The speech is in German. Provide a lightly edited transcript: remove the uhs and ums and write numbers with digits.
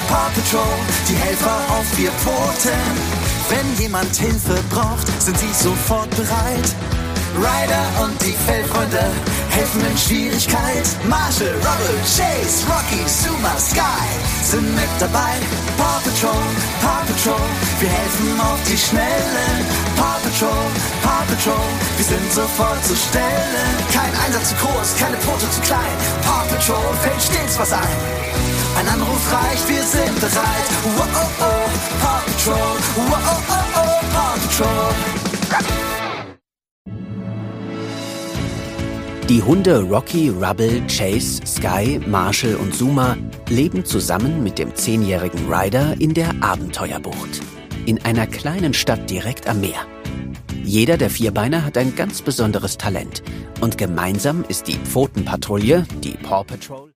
Paw Patrol, die Helfer auf 4 Pfoten. Wenn jemand Hilfe braucht, sind sie sofort bereit. Ryder und die Fellfreunde helfen in Schwierigkeit. Marshall, Rubble, Chase, Rocky, Zuma, Sky sind mit dabei. Paw Patrol, wir helfen auf die Schnellen. Paw Patrol, wir sind sofort zu stellen. Kein Einsatz zu groß, keine Pfote zu klein. Paw Patrol fällt stets was ein. Ein Anruf reicht, wir sind bereit. Wow, oh, oh, Paw Patrol, wow, oh, oh, oh, Paw Patrol. Die Hunde Rocky, Rubble, Chase, Sky, Marshall und Zuma leben zusammen mit dem 10-jährigen Ryder in der Abenteuerbucht. In einer kleinen Stadt direkt am Meer. Jeder der Vierbeiner hat ein ganz besonderes Talent. Und gemeinsam ist die Pfotenpatrouille, die Paw Patrol,